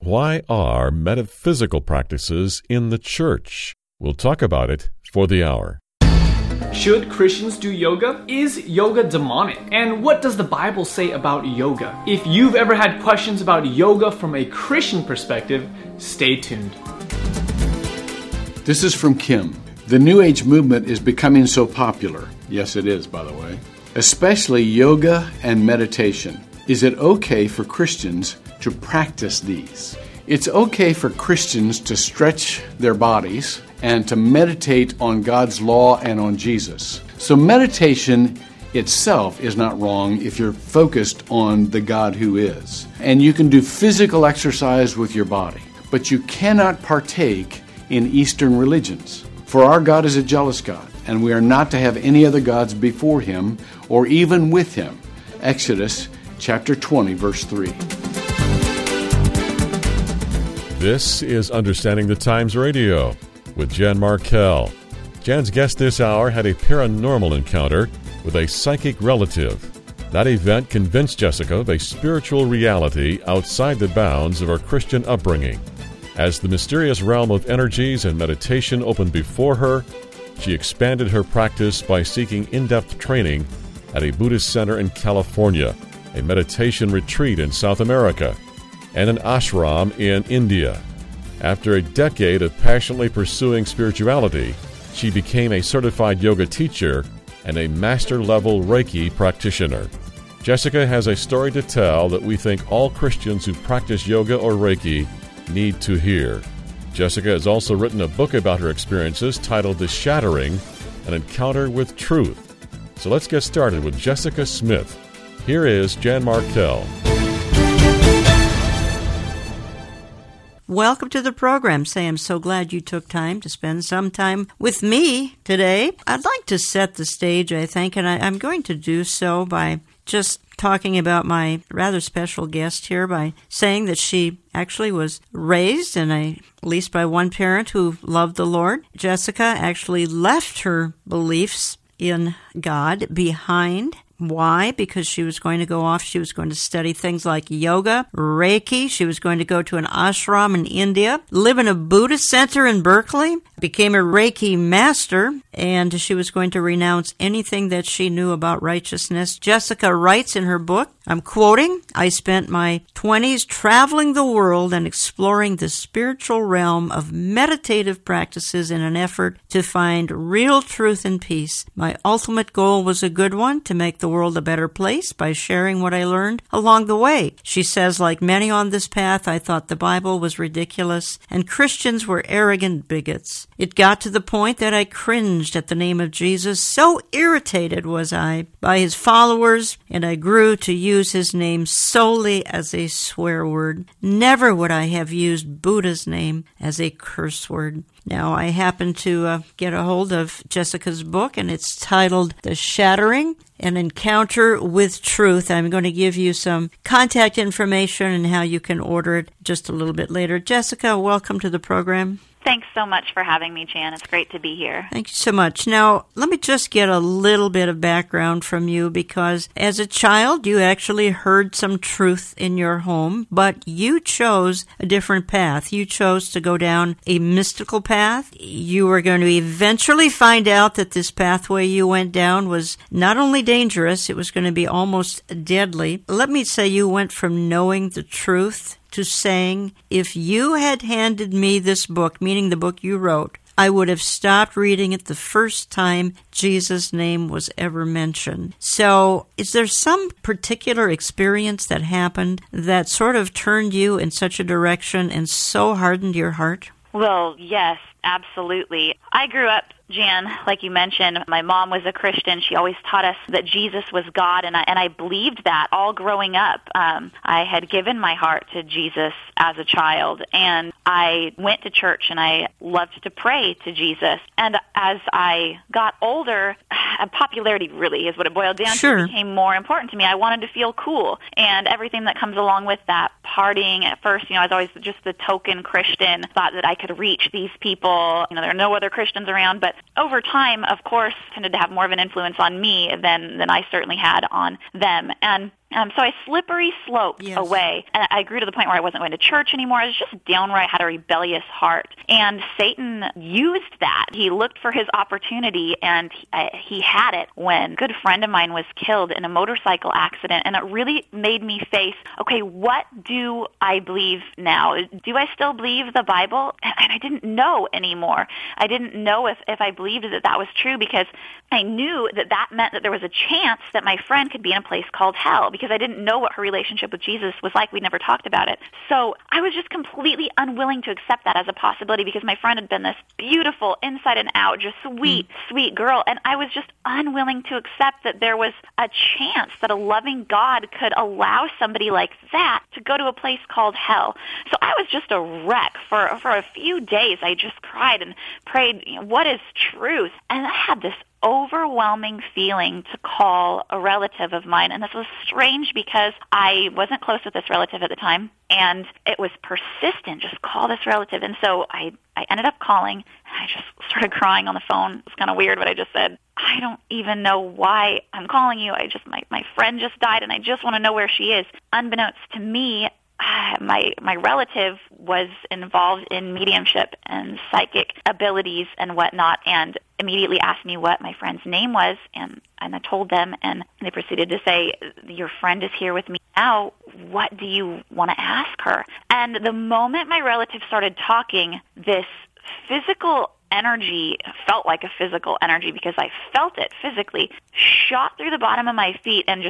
Why are metaphysical practices in the church? We'll talk about it for the hour. Should Christians do yoga? Is yoga demonic? And what does the Bible say about yoga? If you've ever had questions about yoga from a Christian perspective, stay tuned. This is from Kim. The New Age movement is becoming so popular. Yes, it is, by the way. Especially yoga and meditation. Is it okay for Christians to practice these? It's okay for Christians to stretch their bodies and to meditate on God's law and on Jesus. So meditation itself is not wrong if you're focused on the God who is. And you can do physical exercise with your body, but you cannot partake in Eastern religions. For our God is a jealous God, and we are not to have any other gods before Him or even with Him. Exodus chapter 20, verse 3. This is Understanding the Times Radio with Jan Markell. Jan's guest this hour had a paranormal encounter with a psychic relative. That event convinced Jessica of a spiritual reality outside the bounds of her Christian upbringing. As the mysterious realm of energies and meditation opened before her, she expanded her practice by seeking in-depth training at a Buddhist center in California, a meditation retreat in South America, and an ashram in India. After a decade of passionately pursuing spirituality, she became a certified yoga teacher and a master-level Reiki practitioner. Jessica has a story to tell that we think all Christians who practice yoga or Reiki need to hear. Jessica has also written a book about her experiences titled The Shattering, An Encounter with Truth. So let's get started with Jessica Smith. Here is Jan Markell. Welcome to the program. Say, I'm so glad you took time to spend some time with me today. I'd like to set the stage, I think, and I'm going to do so by just talking about my rather special guest here by saying that she actually was raised, at least by one parent who loved the Lord. Jessica actually left her beliefs in God behind. Why? Because she was going to go off. She was going to study things like yoga, Reiki. She was going to go to an ashram in India, live in a Buddhist center in Berkeley, became a Reiki master, and she was going to renounce anything that she knew about righteousness. Jessica writes in her book, I'm quoting, I spent my 20s traveling the world and exploring the spiritual realm of meditative practices in an effort to find real truth and peace. My ultimate goal was a good one, to make the world a better place by sharing what I learned along the way. She says, like many on this path, I thought the Bible was ridiculous and Christians were arrogant bigots. It got to the point that I cringed at the name of Jesus. So irritated was I by his followers, and I grew to use his name solely as a swear word. Never would I have used Buddha's name as a curse word. Now, I happened to get a hold of Jessica's book, and it's titled The Shattering, An Encounter with Truth. I'm going to give you some contact information and how you can order it just a little bit later. Jessica, welcome to the program. Thanks so much for having me, Jan. It's great to be here. Thank you so much. Now, let me just get a little bit of background from you, because as a child, you actually heard some truth in your home, but you chose a different path. You chose to go down a mystical path. You were going to eventually find out that this pathway you went down was not only dangerous, it was going to be almost deadly. Let me say you went from knowing the truth to saying, if you had handed me this book, meaning the book you wrote, I would have stopped reading it the first time Jesus' name was ever mentioned. So is there some particular experience that happened that sort of turned you in such a direction and so hardened your heart? Well, yes, absolutely. I grew up, Jan, like you mentioned, my mom was a Christian. She always taught us that Jesus was God, and I believed that all growing up. I had given my heart to Jesus as a child, and I went to church, and I loved to pray to Jesus. And as I got older, popularity really is what it boiled down to, became more important to me. I wanted to feel cool, and everything that comes along with that. Partying at first, I was always just the token Christian, thought that I could reach these people. There are no other Christians around, but over time, of course, tended to have more of an influence on me than I certainly had on them. And So I slippery sloped away, and I grew to the point where I wasn't going to church anymore. I was just downright had a rebellious heart, and Satan used that. He looked for his opportunity, and he had it when a good friend of mine was killed in a motorcycle accident, and it really made me face, okay, what do I believe now? Do I still believe the Bible? And I didn't know anymore. I didn't know if I believed that was true, because I knew that meant that there was a chance that my friend could be in a place called hell, because I didn't know what her relationship with Jesus was like. We'd never talked about it. So I was just completely unwilling to accept that as a possibility, because my friend had been this beautiful, inside and out, just sweet, sweet girl, and I was just unwilling to accept that there was a chance that a loving God could allow somebody like that to go to a place called hell. So I was just a wreck. For a few days, I just cried and prayed, what is truth? And I had this overwhelming feeling to call a relative of mine. And this was strange because I wasn't close with this relative at the time, and it was persistent, just call this relative. And so I ended up calling, and I just started crying on the phone. It's kind of weird what I just said. I don't even know why I'm calling you. My friend just died, and I just want to know where she is. Unbeknownst to me, my relative was involved in mediumship and psychic abilities and whatnot, and immediately asked me what my friend's name was, and I told them, and they proceeded to say, your friend is here with me now. What do you want to ask her? And the moment my relative started talking, this physical energy, felt like a physical energy because I felt it physically, shot through the bottom of my feet and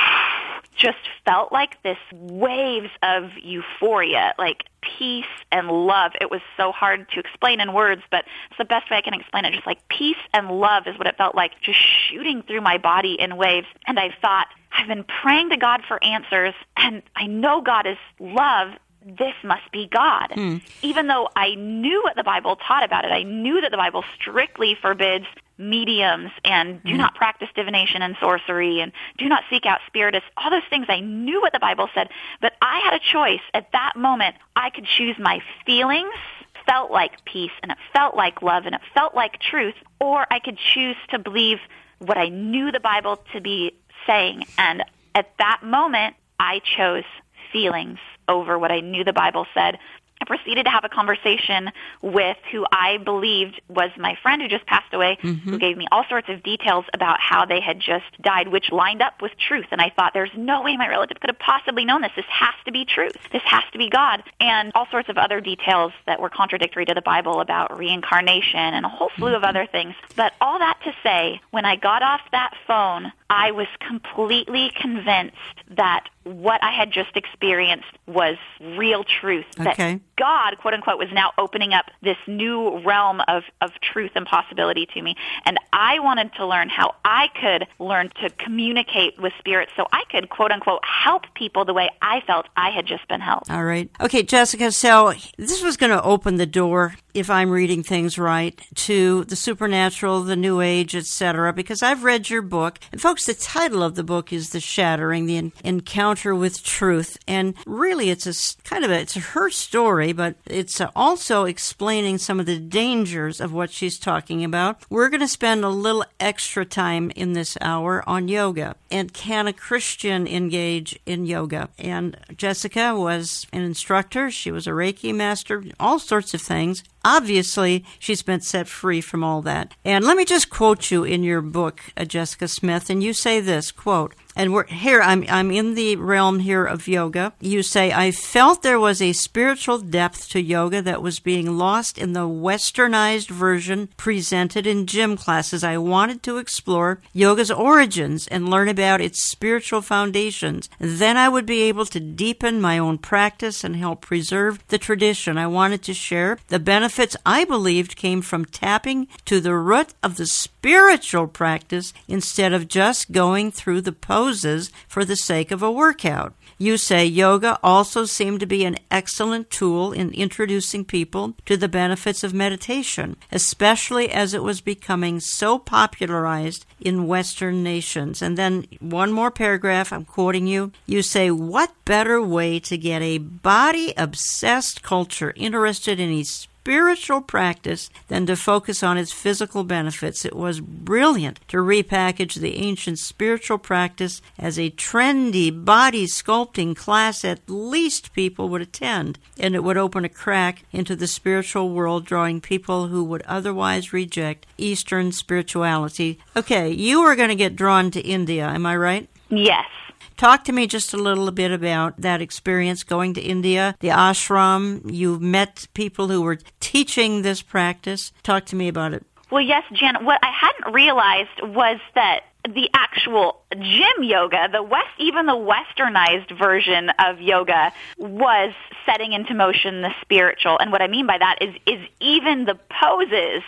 just felt like this waves of euphoria, like peace and love. It was so hard to explain in words, but it's the best way I can explain it. Just like peace and love is what it felt like, just shooting through my body in waves. And I thought, I've been praying to God for answers, and I know God is love. This must be God. Even though I knew what the Bible taught about it, I knew that the Bible strictly forbids mediums and do not practice divination and sorcery and do not seek out spiritists, all those things. I knew what the Bible said, but I had a choice at that moment. I could choose my feelings, felt like peace, and it felt like love, and it felt like truth, or I could choose to believe what I knew the Bible to be saying. And at that moment, I chose feelings over what I knew the Bible said. I proceeded to have a conversation with who I believed was my friend who just passed away, who gave me all sorts of details about how they had just died, which lined up with truth. And I thought, there's no way my relative could have possibly known this. This has to be truth. This has to be God. And all sorts of other details that were contradictory to the Bible about reincarnation and a whole slew of other things. But all that to say, when I got off that phone, I was completely convinced that what I had just experienced was real truth. That God, quote unquote, was now opening up this new realm of truth and possibility to me. And I wanted to learn how I could learn to communicate with spirits so I could, quote unquote, help people the way I felt I had just been helped. All right. Okay, Jessica, so this was going to open the door, if I'm reading things right, to the supernatural, the New Age, etc., because I've read your book. And folks, the title of the book is The Shattering, the Encounter with Truth. And really, it's it's her story, but it's also explaining some of the dangers of what she's talking about. We're going to spend a little extra time in this hour on yoga. And can a Christian engage in yoga? And Jessica was an instructor. She was a Reiki master, all sorts of things. Obviously, she's been set free from all that. And let me just quote you in your book, Jessica Smith, and you say this, quote, and we're here, I'm in the realm here of yoga. You say, I felt there was a spiritual depth to yoga that was being lost in the westernized version presented in gym classes. I wanted to explore yoga's origins and learn about its spiritual foundations. Then I would be able to deepen my own practice and help preserve the tradition. I wanted to share the benefits I believed came from tapping to the root of the spiritual practice instead of just going through the poses for the sake of a workout. You say yoga also seemed to be an excellent tool in introducing people to the benefits of meditation, especially as it was becoming so popularized in Western nations. And then one more paragraph, I'm quoting you. You say, what better way to get a body-obsessed culture interested in a spiritual spiritual practice than to focus on its physical benefits. It was brilliant to repackage the ancient spiritual practice as a trendy body sculpting class at least people would attend, and it would open a crack into the spiritual world, drawing people who would otherwise reject Eastern spirituality. Okay, you are going to get drawn to India, am I right? Yes. Talk to me just a little bit about that experience going to India, the ashram. You met people who were teaching this practice. Talk to me about it. Well, yes, Jan, what I hadn't realized was that the actual gym yoga, even the westernized version of yoga, was setting into motion the spiritual. And what I mean by that is even the poses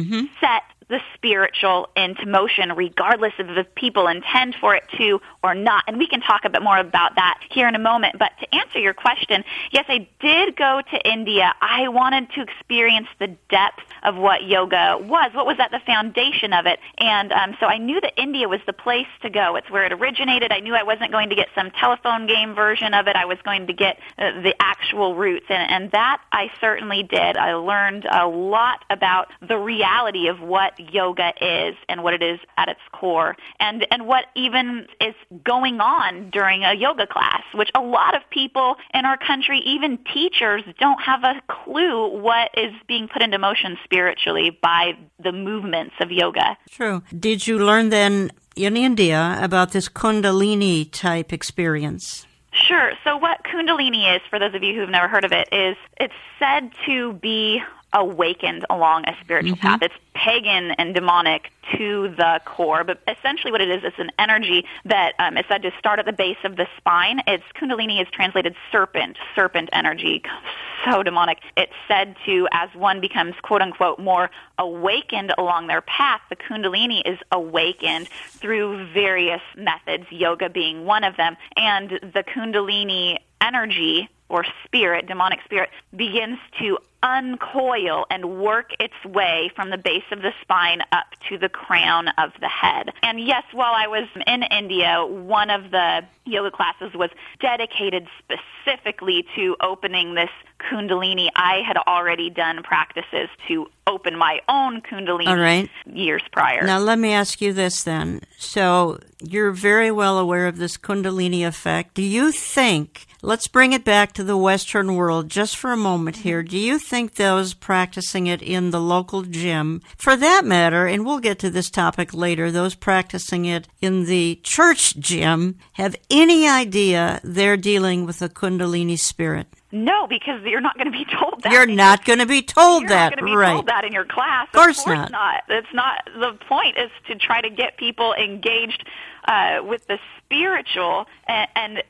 set the spiritual into motion, regardless of if people intend for it to or not. And we can talk a bit more about that here in a moment. But to answer your question, yes, I did go to India. I wanted to experience the depth of what yoga was. What was at the foundation of it? And so I knew that India was the place to go. It's where it originated. I knew I wasn't going to get some telephone game version of it. I was going to get the actual roots. And that I certainly did. I learned a lot about the reality of what yoga is and what it is at its core, and what even is going on during a yoga class, which a lot of people in our country, even teachers, don't have a clue what is being put into motion spiritually by the movements of yoga. True. Did you learn then in India about this Kundalini type experience? Sure. So what Kundalini is, for those of you who've never heard of it, is it's said to be awakened along a spiritual path. It's pagan and demonic to the core, but essentially what it is, it's an energy that is said to start at the base of the spine. Kundalini is translated serpent energy, so demonic. It's said to, as one becomes quote-unquote more awakened along their path, the Kundalini is awakened through various methods, yoga being one of them, and the Kundalini energy or spirit, demonic spirit, begins to uncoil and work its way from the base of the spine up to the crown of the head. And yes, while I was in India, one of the yoga classes was dedicated specifically to opening this Kundalini. I had already done practices to open my own Kundalini years prior. Now let me ask you this then. So you're very well aware of this Kundalini effect. Do you think, let's bring it back to the Western world just for a moment here, do you think those practicing it in the local gym, for that matter, and we'll get to this topic later, those practicing it in the church gym, have any idea they're dealing with a Kundalini spirit? No, because you're not going to be told that. You're not going to be told that, You're not going to be told that in your class. Of course not. It's not. The point is to try to get people engaged with the spiritual and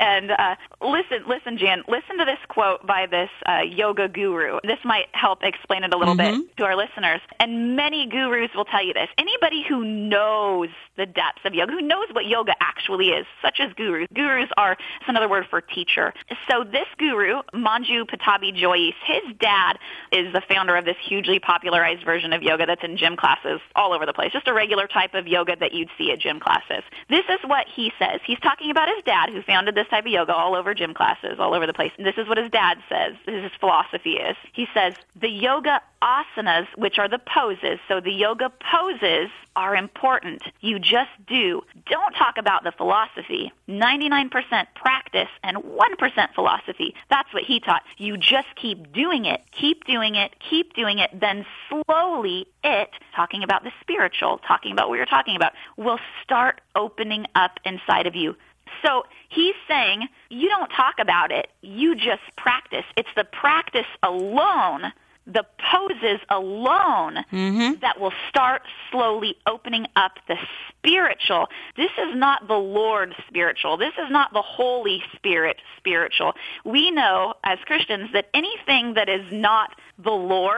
listen, Jan, listen to this quote by this yoga guru. This might help explain it a little bit to our listeners. And many gurus will tell you this. Anybody who knows the depths of yoga, who knows what yoga actually is, such as gurus. Gurus are, it's another word for teacher. So this guru, Manju Patabi Jois, his dad is the founder of this hugely popularized version of yoga that's in gym classes all over the place, just a regular type of yoga that you'd see at gym classes. This is what he says. He's talking about his dad who founded this type of yoga all over gym classes, all over the place. This is what his dad says, his philosophy is. He says, the yoga asanas, which are the poses, so the yoga poses are important. You just do. Don't talk about the philosophy. 99% practice and 1% philosophy. That's what he taught. You just keep doing it, keep doing it, keep doing it, then slowly talking about the spiritual, talking about what you're talking about, will start opening up inside of you. So he's saying, you don't talk about it, you just practice. It's the practice alone, the poses alone, that will start slowly opening up the spiritual. This is not the Lord spiritual. This is not the Holy Spirit spiritual. We know as Christians that anything that is not the Lord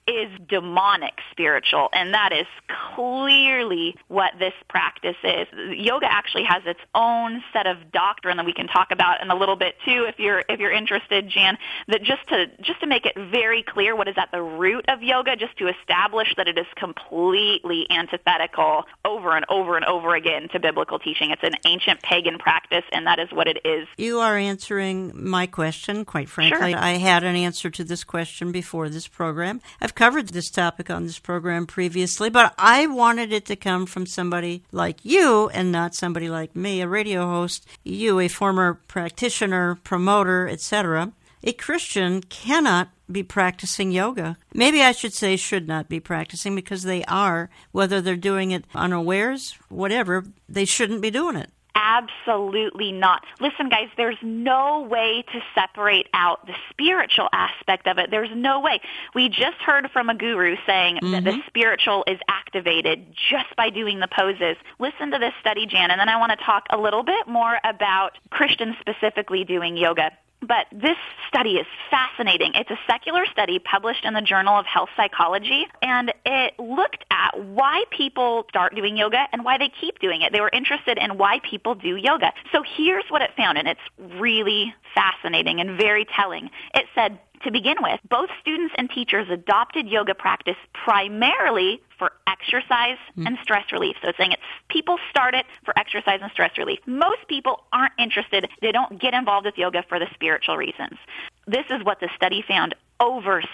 is demonic spiritual, and that is clearly what this practice is. Yoga actually has its own set of doctrine that we can talk about in a little bit too, if you're interested, Jan. That just to make it very clear what is at the root of yoga, just to establish that it is completely antithetical over and over and over again to biblical teaching. It's an ancient pagan practice, and that is what it is. You are answering my question, quite frankly. Sure. I had an answer to this question before this program. I've covered this topic on this program previously, but I wanted it to come from somebody like you and not somebody like me, a radio host, you, a former practitioner, promoter, etc. A Christian cannot be practicing yoga. Maybe I should say should not be practicing, because they are, whether they're doing it unawares, whatever, they shouldn't be doing it. Absolutely not. Listen, guys, there's no way to separate out the spiritual aspect of it. There's no way. We just heard from a guru saying that the spiritual is activated just by doing the poses. Listen to this study, Jan, and then I want to talk a little bit more about Christians specifically doing yoga. But this study is fascinating. It's a secular study published in the Journal of Health Psychology, and it looked at why people start doing yoga and why they keep doing it. They were interested in why people do yoga. So here's what it found, and it's really fascinating and very telling. It said, to begin with, both students and teachers adopted yoga practice primarily for exercise and stress relief. So it's saying people start it for exercise and stress relief. Most people aren't interested. They don't get involved with yoga for the spiritual reasons. This is what the study found. Over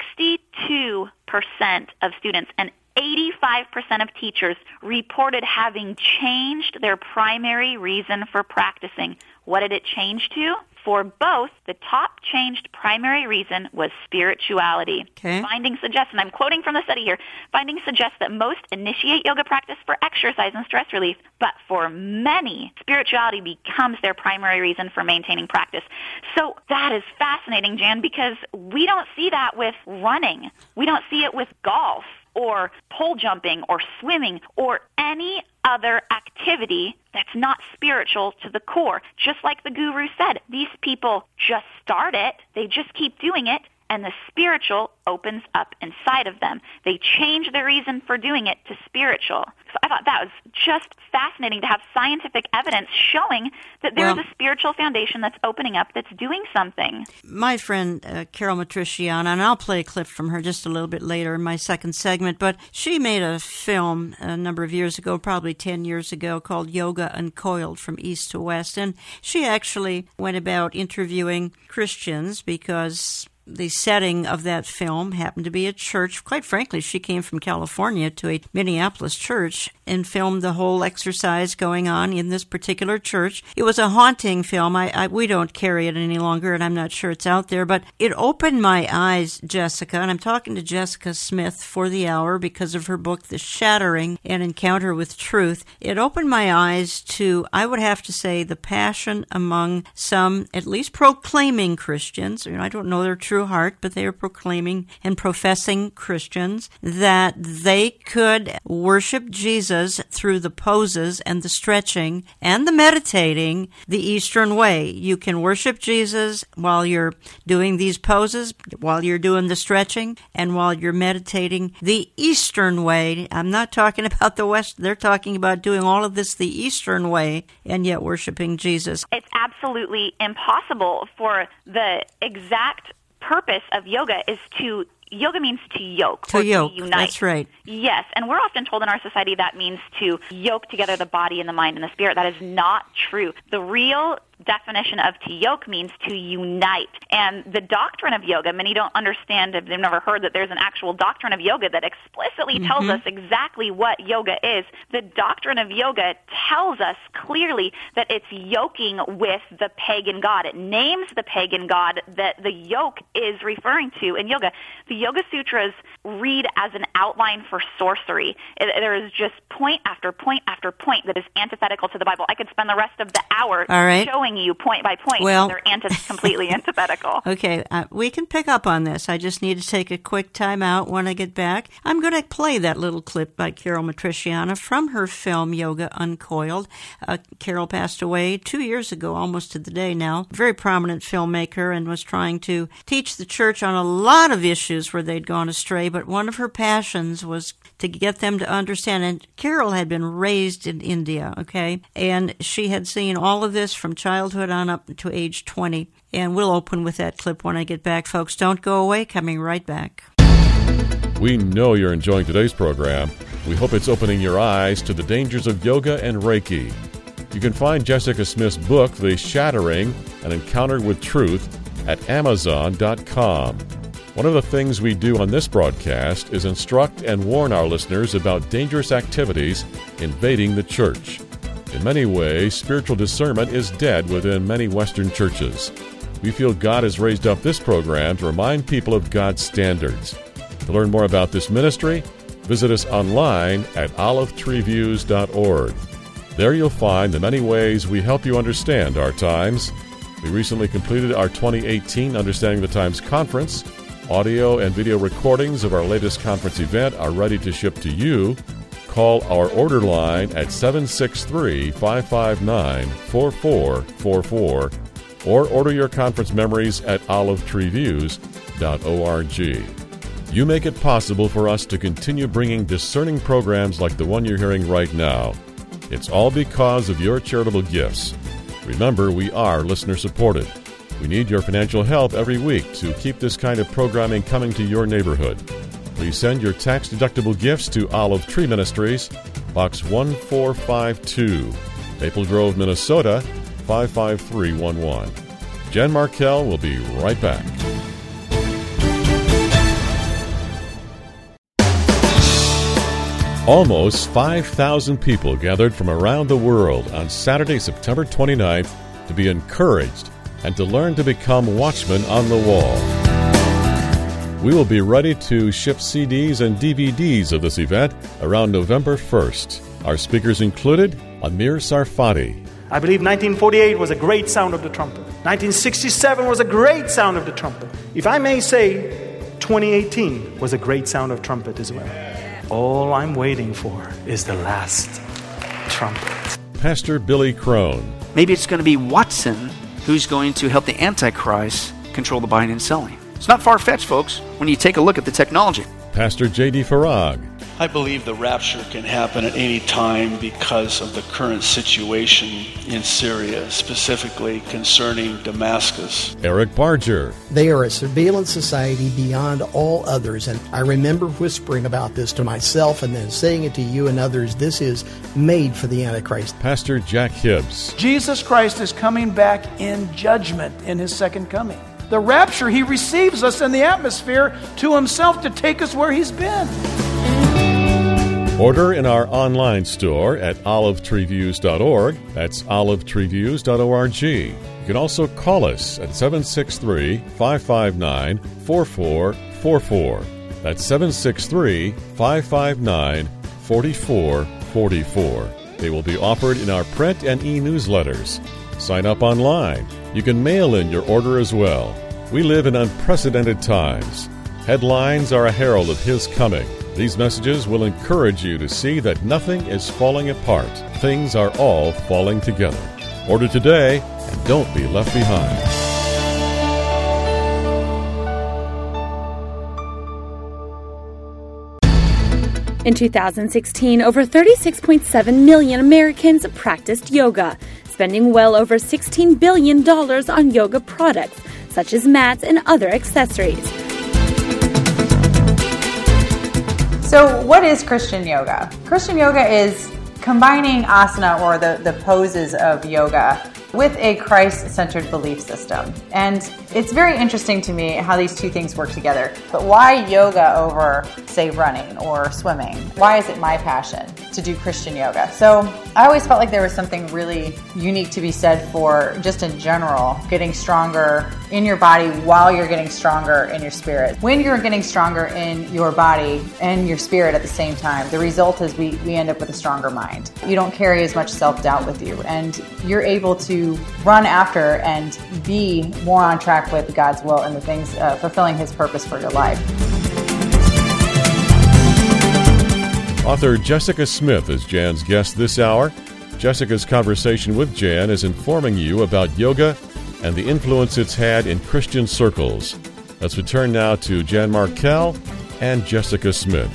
62% of students and 85% of teachers reported having changed their primary reason for practicing. What did it change to? For both, the top changed primary reason was spirituality. Okay. Findings suggest, and I'm quoting from the study here, findings suggest that most initiate yoga practice for exercise and stress relief, but for many, spirituality becomes their primary reason for maintaining practice. So that is fascinating, Jan, because we don't see that with running. We don't see it with golf or pole jumping or swimming or any other activity that's not spiritual to the core. Just like the guru said, these people just start it, they just keep doing it, and the spiritual opens up inside of them. They change their reason for doing it to spiritual. So I thought that was just fascinating to have scientific evidence showing that there is a spiritual foundation that's opening up, that's doing something. My friend Carol Matriciana, and I'll play a clip from her just a little bit later in my second segment, but she made a film a number of years ago, probably 10 years ago, called Yoga Uncoiled, From East to West, and she actually went about interviewing Christians because the setting of that film happened to be a church. Quite frankly, she came from California to a Minneapolis church and filmed the whole exercise going on in this particular church. It was a haunting film. We don't carry it any longer, and I'm not sure it's out there, but it opened my eyes, Jessica, and I'm talking to Jessica Smith for the hour because of her book, The Shattering: An Encounter with Truth. It opened my eyes to, I would have to say, the passion among some, at least proclaiming Christians. I don't know their true heart, but they are proclaiming and professing Christians that they could worship Jesus through the poses and the stretching and the meditating the Eastern way. You can worship Jesus while you're doing these poses, while you're doing the stretching, and while you're meditating the Eastern way. I'm not talking about the West. They're talking about doing all of this the Eastern way and yet worshiping Jesus. It's absolutely impossible for the exact purpose of yoga is to, yoga means to yoke. To yoke, unite. that's right. Yes, and we're often told in our society that means to yoke together the body and the mind and the spirit. That is not true. The real definition of to yoke means to unite. And the doctrine of yoga, many don't understand, they've never heard that there's an actual doctrine of yoga that explicitly tells us exactly what yoga is. The doctrine of yoga tells us clearly that it's yoking with the pagan god. It names the pagan god that the yoke is referring to in yoga. The Yoga Sutras read as an outline for sorcery. There is just point after point after point that is antithetical to the Bible. I could spend the rest of the hour showing telling you point by point. Well, they're completely antithetical. Okay, we can pick up on this. I just need to take a quick time out when I get back. I'm going to play that little clip by Carol Matriciana from her film Yoga Uncoiled. Carol passed away 2 years ago, almost to the day now. Very prominent filmmaker, and was trying to teach the church on a lot of issues where they'd gone astray, but one of her passions was to get them to understand. And Carol had been raised in India, okay? And she had seen all of this from childhood on up to age 20. And we'll open with that clip when I get back, folks. Don't go away. Coming right back. We know you're enjoying today's program. We hope it's opening your eyes to the dangers of yoga and Reiki. You can find Jessica Smith's book, The Shattering, An Encounter with Truth, at Amazon.com. One of the things we do on this broadcast is instruct and warn our listeners about dangerous activities invading the church. In many ways, spiritual discernment is dead within many Western churches. We feel God has raised up this program to remind people of God's standards. To learn more about this ministry, visit us online at olivetreeviews.org. There you'll find the many ways we help you understand our times. We recently completed our 2018 Understanding the Times conference. Audio and video recordings of our latest conference event are ready to ship to you. Call our order line at 763-559-4444 or order your conference memories at olivetreeviews.org. You make it possible for us to continue bringing discerning programs like the one you're hearing right now. It's all because of your charitable gifts. Remember, we are listener-supported. We need your financial help every week to keep this kind of programming coming to your neighborhood. Please send your tax-deductible gifts to Olive Tree Ministries, Box 1452, Maple Grove, Minnesota, 55311. Jen Markell will be right back. Almost 5,000 people gathered from around the world on Saturday, September 29th to be encouraged and to learn to become watchmen on the wall. We will be ready to ship CDs and DVDs of this event around November 1st. Our speakers included Amir Sarfati. I believe 1948 was a great sound of the trumpet. 1967 was a great sound of the trumpet. If I may say, 2018 was a great sound of trumpet as well. All I'm waiting for is the last trumpet. Pastor Billy Crone. Maybe it's going to be Watson who's going to help the Antichrist control the buying and selling. It's not far-fetched, folks, when you take a look at the technology. Pastor J.D. Farag. I believe the rapture can happen at any time because of the current situation in Syria, specifically concerning Damascus. Eric Barger. They are a surveillance society beyond all others, and I remember whispering about this to myself and then saying it to you and others. This is made for the Antichrist. Pastor Jack Hibbs. Jesus Christ is coming back in judgment in his second coming. The rapture, he receives us in the atmosphere to himself to take us where he's been. Order in our online store at olivetreeviews.org. That's olivetreeviews.org. You can also call us at 763-559-4444. That's 763-559-4444. They will be offered in our print and e-newsletters. Sign up online. You can mail in your order as well. We live in unprecedented times. Headlines are a herald of His coming. These messages will encourage you to see that nothing is falling apart. Things are all falling together. Order today and don't be left behind. In 2016, over 36.7 million Americans practiced yoga, spending well over $16 billion on yoga products, such as mats and other accessories. So what is Christian yoga? Christian yoga is combining asana, or the poses of yoga, with a Christ-centered belief system. And it's very interesting to me how these two things work together. But why yoga over, say, running or swimming? Why is it my passion? to do Christian yoga. So I always felt like there was something really unique to be said for, just in general, getting stronger in your body while you're getting stronger in your spirit. When you're getting stronger in your body and your spirit at the same time, the result is we end up with a stronger mind. You don't carry as much self-doubt with you, and you're able to run after and be more on track with God's will and the things, fulfilling His purpose for your life. Author Jessica Smith is Jan's guest this hour. Jessica's conversation with Jan is informing you about yoga and the influence it's had in Christian circles. Let's return now to Jan Markell and Jessica Smith.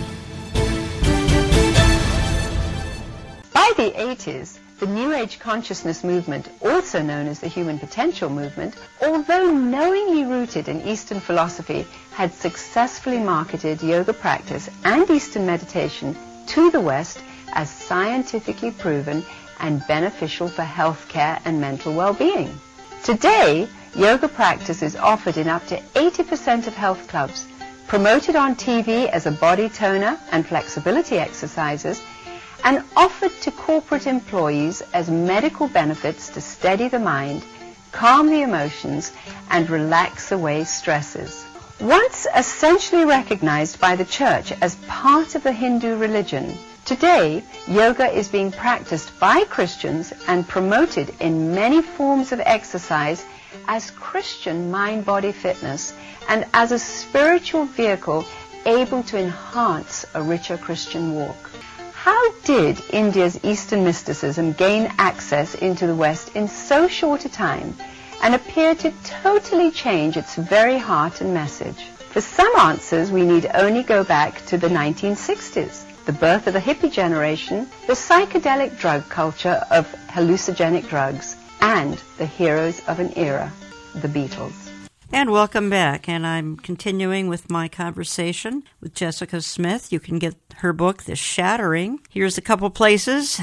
By the 80s, the New Age consciousness movement, also known as the Human Potential movement, although knowingly rooted in Eastern philosophy, had successfully marketed yoga practice and Eastern meditation to the West as scientifically proven and beneficial for healthcare and mental well-being. Today, yoga practice is offered in up to 80% of health clubs, promoted on TV as a body toner and flexibility exercises, and offered to corporate employees as medical benefits to steady the mind, calm the emotions, and relax away stresses. Once essentially recognized by the Church as part of the Hindu religion, today yoga is being practiced by Christians and promoted in many forms of exercise as Christian mind-body fitness and as a spiritual vehicle able to enhance a richer Christian walk. How did India's Eastern mysticism gain access into the West in so short a time and appear to totally change its very heart and message? For some answers, we need only go back to the 1960s, the birth of the hippie generation, the psychedelic drug culture of hallucinogenic drugs, and the heroes of an era, the Beatles. And welcome back. And I'm continuing with my conversation with Jessica Smith. You can get her book, The Shattering. Here's a couple places: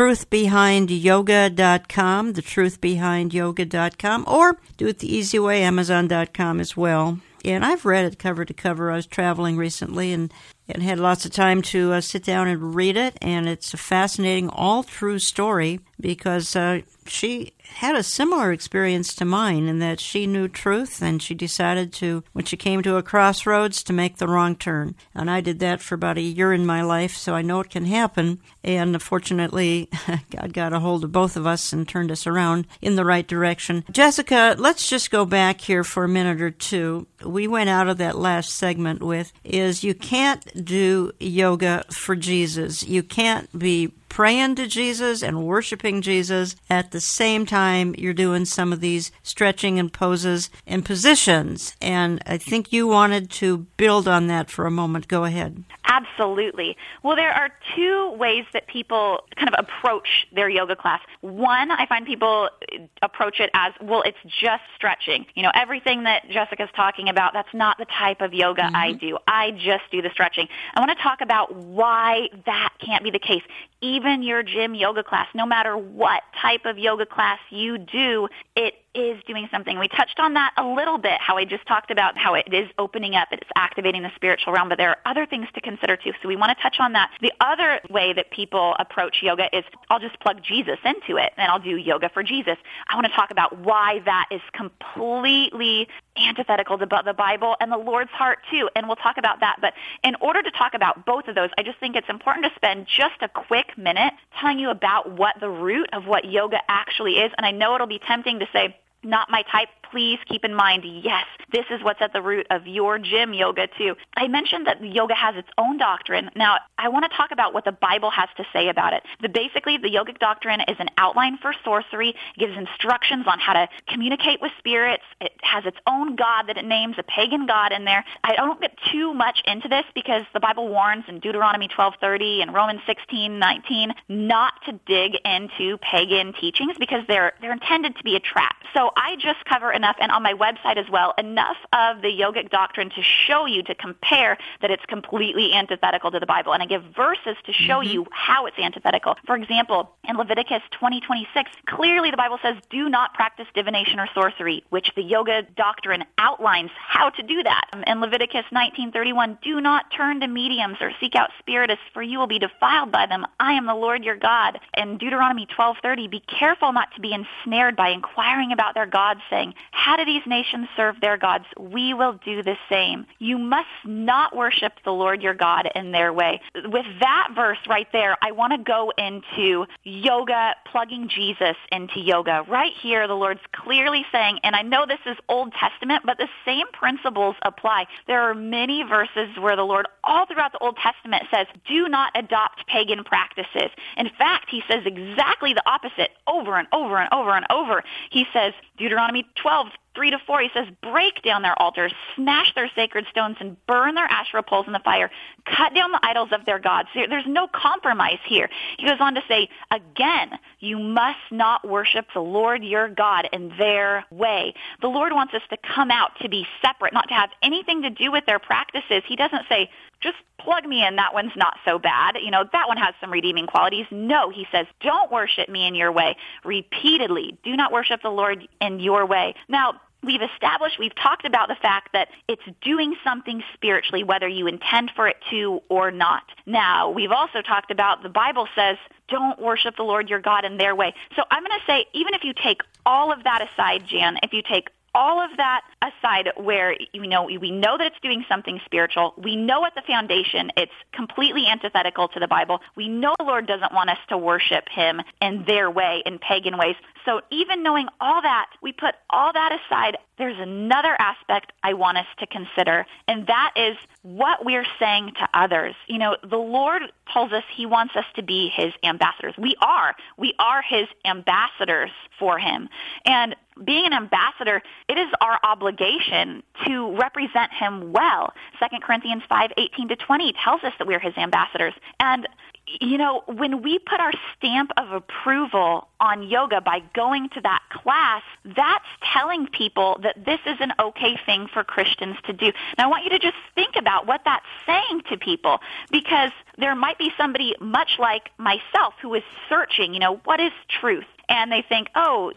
thetruthbehindyoga.com, thetruthbehindyoga.com, or do it the easy way, Amazon.com as well. And I've read it cover to cover. I was traveling recently and had lots of time to sit down and read it. And it's a fascinating, all-true story because she had a similar experience to mine in that she knew truth and she decided to, when she came to a crossroads, to make the wrong turn. And I did that for about a year in my life, so I know it can happen. And fortunately, God got a hold of both of us and turned us around in the right direction. Jessica, let's just go back here for a minute or two. We went out of that last segment with is you can't do yoga for Jesus. You can't be praying to Jesus and worshiping Jesus at the same time you're doing some of these stretching and poses and positions. And I think you wanted to build on that for a moment. Go ahead. Absolutely. Well, there are two ways that people kind of approach their yoga class. One, I find people approach it as, well, it's just stretching. You know, everything that Jessica's talking about, that's not the type of yoga I do. I just do the stretching. I want to talk about why that can't be the case. Even your gym yoga class, no matter what type of yoga class you do, it is doing something. We touched on that a little bit, how I just talked about how it is opening up, it's activating the spiritual realm, but there are other things to consider too, so we want to touch on that. The other way that people approach yoga is, I'll just plug Jesus into it, and I'll do yoga for Jesus. I want to talk about why that is completely antithetical to the Bible and the Lord's heart too, and we'll talk about that. But in order to talk about both of those, I just think it's important to spend just a quick minute telling you about what the root of what yoga actually is. And I know it'll be tempting to say, not my type. Please keep in mind, yes, this is what's at the root of your gym yoga too. I mentioned that yoga has its own doctrine. Now, I want to talk about what the Bible has to say about it. Basically, the yogic doctrine is an outline for sorcery. It gives instructions on how to communicate with spirits. It has its own god that it names, a pagan god in there. I don't get too much into this because the Bible warns in Deuteronomy 12:30 and Romans 16:19 not to dig into pagan teachings because they're intended to be a trap. So I just cover enough, and on my website as well, enough of the yogic doctrine to show you, to compare that it's completely antithetical to the Bible. And I give verses to show you how it's antithetical. For example, in Leviticus 20:26, clearly the Bible says, do not practice divination or sorcery, which the yoga doctrine outlines how to do that. In Leviticus 19:31, do not turn to mediums or seek out spiritists, for you will be defiled by them. I am the Lord your God. In Deuteronomy 12:30, be careful not to be ensnared by inquiring about their gods, saying, how do these nations serve their gods? We will do the same. You must not worship the Lord your God in their way. With that verse right there, I want to go into yoga, plugging Jesus into yoga. Right here, the Lord's clearly saying, and I know this is Old Testament, but the same principles apply. There are many verses where the Lord, all throughout the Old Testament, says, do not adopt pagan practices. In fact, he says exactly the opposite over and over and over and over. He says, Deuteronomy 12:3-4, he says, break down their altars, smash their sacred stones, and burn their Asherah poles in the fire. Cut down the idols of their gods. There's no compromise here. He goes on to say, again, you must not worship the Lord your God in their way. The Lord wants us to come out, to be separate, not to have anything to do with their practices. He doesn't say, just plug me in, that one's not so bad. That one has some redeeming qualities. No, he says, don't worship me in your way. Repeatedly, do not worship the Lord in your way. Now, we've talked about the fact that it's doing something spiritually, whether you intend for it to or not. Now, we've also talked about the Bible says, don't worship the Lord your God in their way. So I'm going to say, even if you take all of that aside, Jan, if you take all of that aside, where we know that it's doing something spiritual, we know at the foundation it's completely antithetical to the Bible. We know the Lord doesn't want us to worship him in their way, in pagan ways. So even knowing all that, we put all that aside, there's another aspect I want us to consider, and that is what we're saying to others. The Lord tells us he wants us to be his ambassadors. We are his ambassadors for him. And being an ambassador, it is our obligation to represent him well. 2 Corinthians 5:18-20 tells us that we're his ambassadors. And when we put our stamp of approval on yoga by going to that class, that's telling people that this is an okay thing for Christians to do. Now, I want you to just think about what that's saying to people, because there might be somebody much like myself who is searching, what is truth? And they think,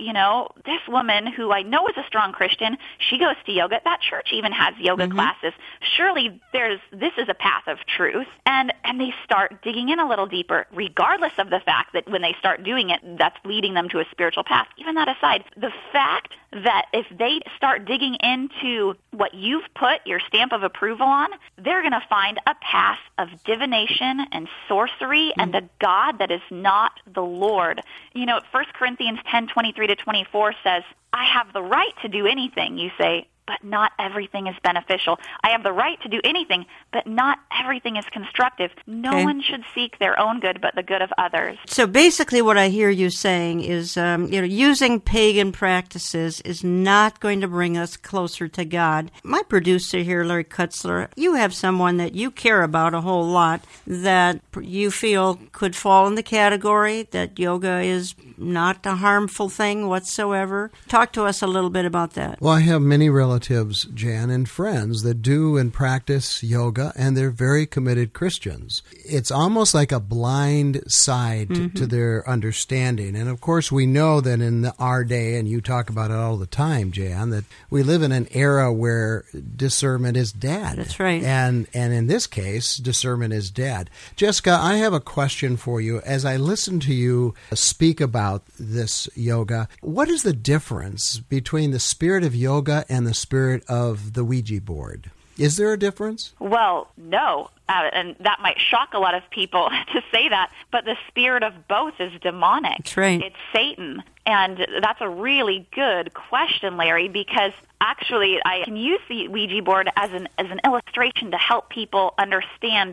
this woman who I know is a strong Christian, she goes to yoga. That church even has yoga classes. Surely this is a path of truth. And they start digging in a little deeper, regardless of the fact that when they start doing it, that's leading them to a spiritual path. Even that aside, the fact that if they start digging into what you've put your stamp of approval on, they're going to find a path of divination and sorcery and a God that is not the Lord. 1 Corinthians 10:23-24 says, I have the right to do anything, you say, but not everything is beneficial. I have the right to do anything, but not everything is constructive. No one should seek their own good, but the good of others. So basically what I hear you saying is, using pagan practices is not going to bring us closer to God. My producer here, Larry Kutzler, you have someone that you care about a whole lot that you feel could fall in the category that yoga is not a harmful thing whatsoever. Talk to us a little bit about that. Well, I have many relatives, Jan, and friends that do and practice yoga, and they're very committed Christians. It's almost like a blind side to their understanding. And of course, we know that in our day, and you talk about it all the time, Jan, that we live in an era where discernment is dead. That's right. And in this case, discernment is dead. Jessica, I have a question for you. As I listen to you speak about this yoga, what is the difference between the spirit of yoga and the spirit of the Ouija board? Is there a difference? Well, no. And that might shock a lot of people to say that, but the spirit of both is demonic. That's right. It's Satan. And that's a really good question, Larry, because actually I can use the Ouija board as an illustration to help people understand that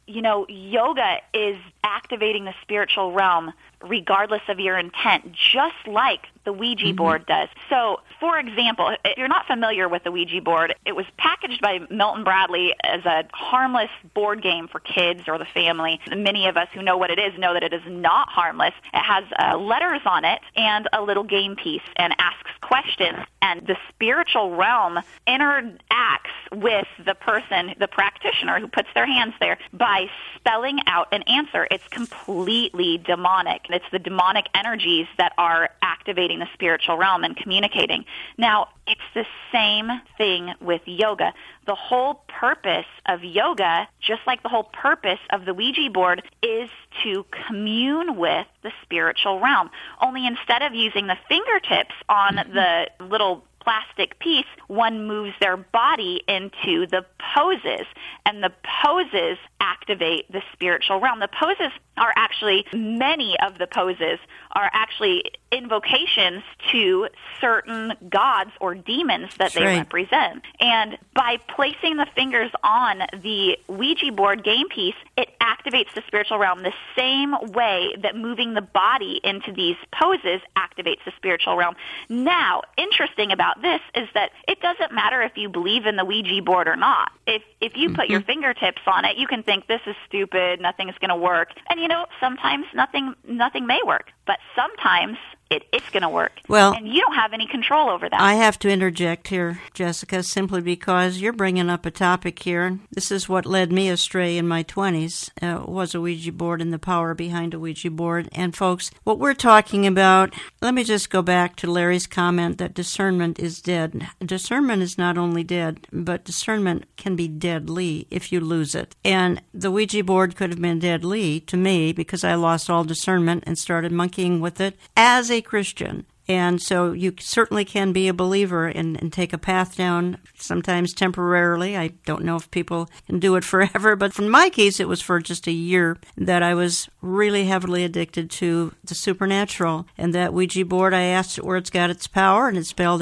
yoga is activating the spiritual realm regardless of your intent, just like the Ouija board does. So, for example, if you're not familiar with the Ouija board, it was packaged by Milton Bradley as a harmless board game for kids or the family. Many of us who know what it is know that it is not harmless. It has letters on it and a little game piece and asks questions. And the spiritual realm interacts with the person, the practitioner who puts their hands there, by spelling out an answer. It's completely demonic. It's the demonic energies that are activating the spiritual realm and communicating. Now, it's the same thing with yoga. The whole purpose of yoga, just like the whole purpose of the Ouija board, is to commune with the spiritual realm. Only instead of using the fingertips on the little plastic piece, one moves their body into the poses, and the poses activate the spiritual realm. The poses are actually, many of the poses are actually invocations to certain gods or demons that they represent. And by placing the fingers on the Ouija board game piece, it activates the spiritual realm the same way that moving the body into these poses activates the spiritual realm. Now, interesting about this is that it doesn't matter if you believe in the Ouija board or not. If you put your fingertips on it, you can think this is stupid, nothing's going to work. And sometimes nothing may work, but sometimes it is going to work. Well, and you don't have any control over that. I have to interject here, Jessica, simply because you're bringing up a topic here. This is what led me astray in my 20s, was a Ouija board and the power behind a Ouija board. And folks, what we're talking about, let me just go back to Larry's comment that discernment is dead. Discernment is not only dead, but discernment can be deadly if you lose it. And the Ouija board could have been deadly to me because I lost all discernment and started monkeying with it as a Christian. And so you certainly can be a believer and take a path down, sometimes temporarily. I don't know if people can do it forever, but in my case, it was for just a year that I was really heavily addicted to the supernatural. And that Ouija board, I asked it where it's got its power, and it's spelled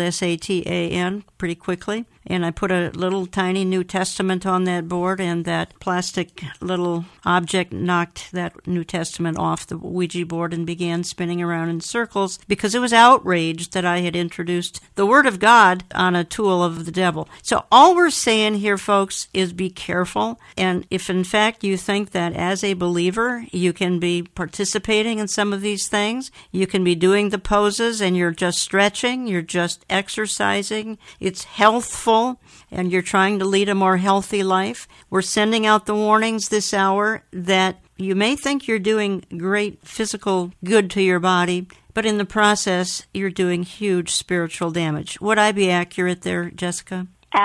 Satan pretty quickly. And I put a little tiny New Testament on that board, and that plastic little object knocked that New Testament off the Ouija board and began spinning around in circles because it was outraged that I had introduced the Word of God on a tool of the devil. So all we're saying here, folks, is be careful. And if in fact you think that as a believer you can be participating in some of these things, you can be doing the poses and you're just stretching, you're just exercising, it's healthful, and you're trying to lead a more healthy life, we're sending out the warnings this hour that you may think you're doing great physical good to your body, but in the process, you're doing huge spiritual damage. Would I be accurate there, Jessica?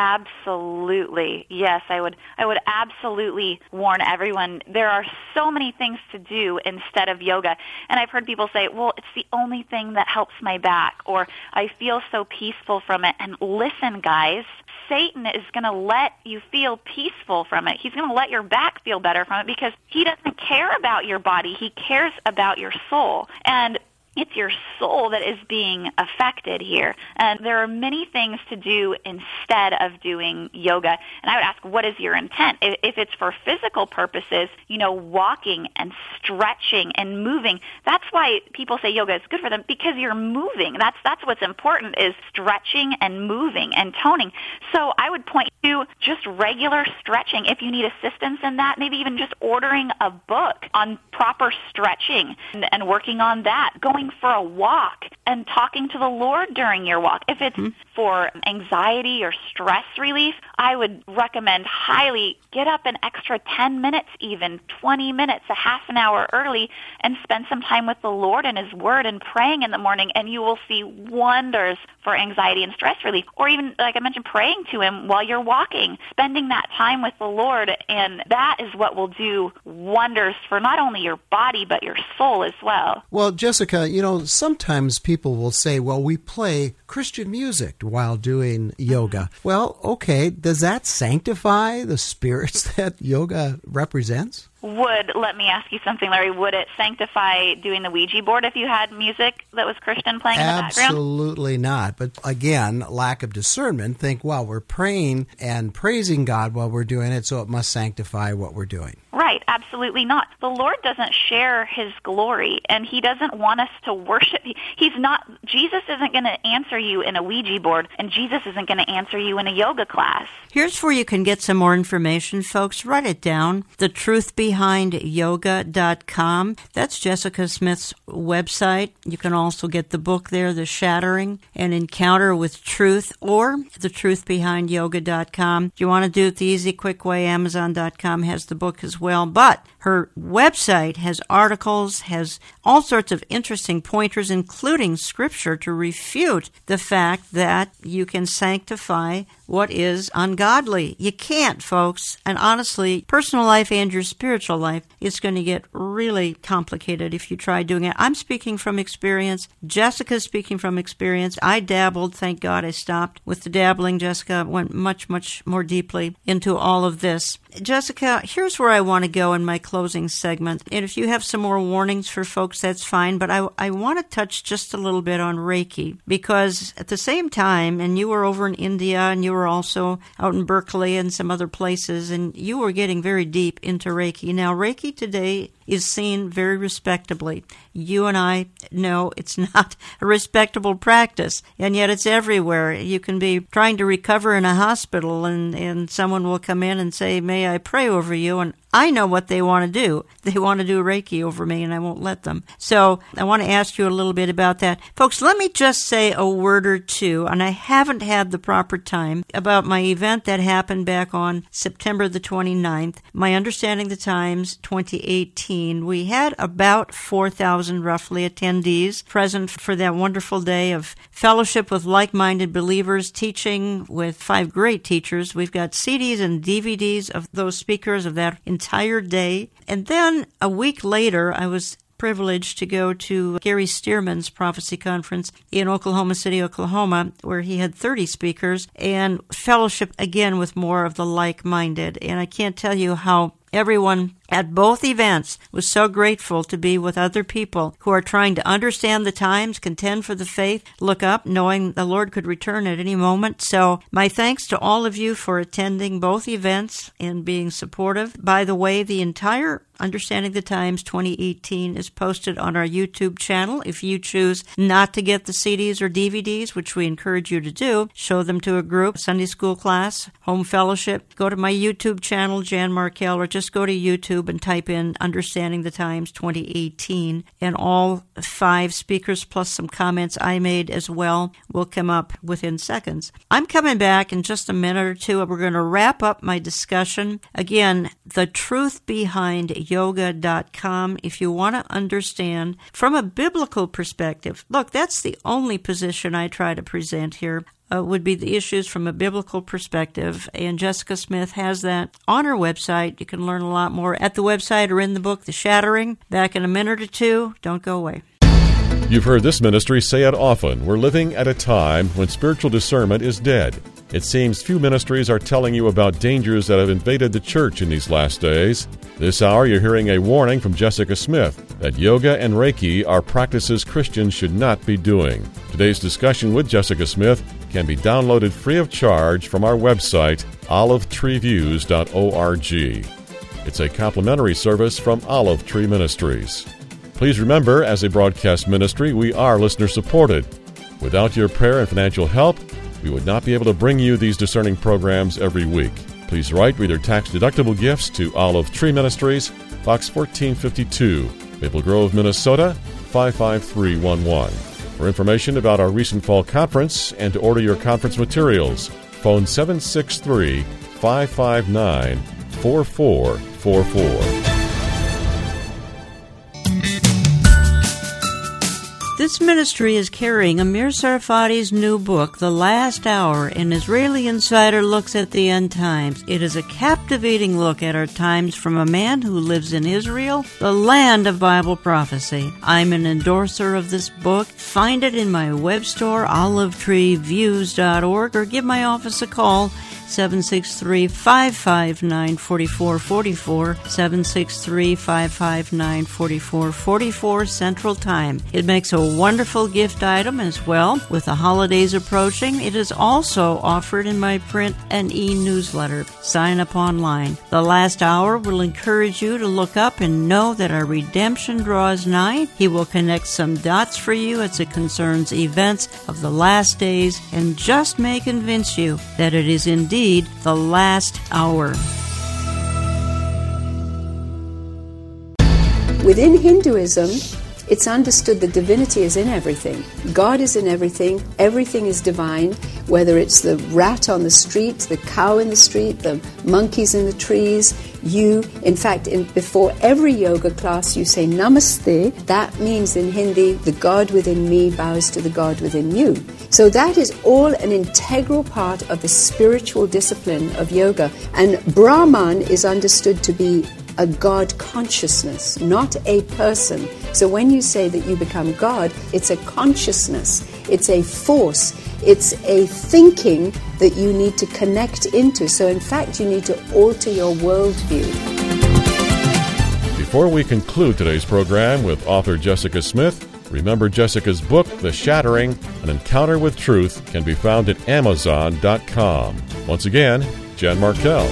Absolutely. Yes, I would absolutely warn everyone. There are so many things to do instead of yoga. And I've heard people say, well, it's the only thing that helps my back, or I feel so peaceful from it. And listen, guys, Satan is going to let you feel peaceful from it. He's going to let your back feel better from it because he doesn't care about your body. He cares about your soul. And it's your soul that is being affected here. And there are many things to do instead of doing yoga. And I would ask, what is your intent? If it's for physical purposes, walking and stretching and moving, that's why people say yoga is good for them, because you're moving. That's what's important, is stretching and moving and toning. So I would point to just regular stretching. If you need assistance in that, maybe even just ordering a book on proper stretching and working on that, going for a walk and talking to the Lord during your walk. If it's for anxiety or stress relief, I would recommend highly get up an extra 10 minutes, even 20 minutes, a half an hour early, and spend some time with the Lord and His Word and praying in the morning, and you will see wonders for anxiety and stress relief. Or even, like I mentioned, praying to Him while you're walking, spending that time with the Lord, and that is what will do wonders for not only your body but your soul as well. Well, Jessica, sometimes people will say, well, we play Christian music while doing yoga. Well, okay, does that sanctify the spirits that yoga represents? Let me ask you something, Larry, would it sanctify doing the Ouija board if you had music that was Christian playing in the background? Absolutely not. But again, lack of discernment, think, well, we're praying and praising God while we're doing it, so it must sanctify what we're doing. Right. Absolutely not. The Lord doesn't share his glory, and he doesn't want us to worship. Jesus isn't going to answer you in a Ouija board, and Jesus isn't going to answer you in a yoga class. Here's where you can get some more information, folks. Write it down. thetruthbehindyoga.com. That's Jessica Smith's website. You can also get the book there, The Shattering, An Encounter with Truth, or thetruthbehindyoga.com. If you want to do it the easy, quick way, Amazon.com has the book as well. But her website has articles, has all sorts of interesting pointers, including scripture to refute the fact that you can sanctify what is ungodly. You can't, folks. And honestly, personal life and your spiritual life is going to get really complicated if you try doing it. I'm speaking from experience. Jessica's speaking from experience. I dabbled. Thank God I stopped with the dabbling. Jessica went much, much more deeply into all of this. Jessica, here's where I want to go in my closing segment. And if you have some more warnings for folks, that's fine. But I want to touch just a little bit on Reiki, because at the same time, and you were over in India, and you were also out in Berkeley and some other places, and you were getting very deep into Reiki. Now, Reiki today is seen very respectably. You and I know it's not a respectable practice, and yet it's everywhere. You can be trying to recover in a hospital, and someone will come in and say, "May I pray over you?" And I know what they want to do. They want to do Reiki over me, and I won't let them. So I want to ask you a little bit about that. Folks, let me just say a word or two, and I haven't had the proper time, about my event that happened back on September the 29th, my Understanding the Times 2018. We had about 4,000 roughly attendees present for that wonderful day of fellowship with like-minded believers, teaching with 5 great teachers. We've got CDs and DVDs of those speakers of that entire day. And then a week later, I was privileged to go to Gary Stearman's prophecy conference in Oklahoma City, Oklahoma, where he had 30 speakers and fellowship again with more of the like-minded. And I can't tell you how everyone at both events was so grateful to be with other people who are trying to understand the times, contend for the faith, look up, knowing the Lord could return at any moment. So my thanks to all of you for attending both events and being supportive. By the way, the entire Understanding the Times 2018 is posted on our YouTube channel. If you choose not to get the CDs or DVDs, which we encourage you to do, show them to a group, Sunday school class, home fellowship, go to my YouTube channel, Jan Markell, or just go to YouTube and type in Understanding the Times 2018, and all 5 speakers plus some comments I made as well will come up within seconds. I'm coming back in just a minute or two, and we're going to wrap up my discussion. Again, thetruthbehindyoga.com if you want to understand from a biblical perspective. Look, that's the only position I try to present here. Would be the issues from a biblical perspective, and Jessica Smith has that on her website. You can learn a lot more at the website or in the book, The Shattering. Back in a minute or two. Don't go away. You've heard this ministry say it often. We're living at a time when spiritual discernment is dead. It seems few ministries are telling you about dangers that have invaded the church in these last days. This hour, you're hearing a warning from Jessica Smith that yoga and Reiki are practices Christians should not be doing. Today's discussion with Jessica Smith can be downloaded free of charge from our website, olivetreeviews.org. It's a complimentary service from Olive Tree Ministries. Please remember, as a broadcast ministry, we are listener-supported. Without your prayer and financial help, we would not be able to bring you these discerning programs every week. Please write with your tax-deductible gifts to Olive Tree Ministries, Box 1452, Maple Grove, Minnesota, 55311. For information about our recent fall conference and to order your conference materials, phone 763-559-4444. This ministry is carrying Amir Sarfati's new book, The Last Hour, an Israeli insider looks at the end times. It is a captivating look at our times from a man who lives in Israel, the land of Bible prophecy. I'm an endorser of this book. Find it in my web store, olivetreeviews.org, or give my office a call, 763-559-4444, 763-559-4444 Central Time. It makes a wonderful gift item as well. With the holidays approaching, it is also offered in my print and e-newsletter. Sign up online. The last hour will encourage you to look up and know that our redemption draws nigh. He will connect some dots for you as it concerns events of the last days and just may convince you that it is indeed the last hour. Within Hinduism, it's understood that divinity is in everything. God is in everything. Everything is divine, whether it's the rat on the street, the cow in the street, the monkeys in the trees. In fact, before every yoga class, you say Namaste. That means in Hindi, the God within me bows to the God within you. So that is all an integral part of the spiritual discipline of yoga. And Brahman is understood to be a God consciousness, not a person. So when you say that you become God, it's a consciousness, it's a force, it's a thinking that you need to connect into. So in fact, you need to alter your worldview. Before we conclude today's program with author Jessica Smith, remember Jessica's book, The Shattering, An Encounter with Truth, can be found at Amazon.com. Once again, Jan Markell.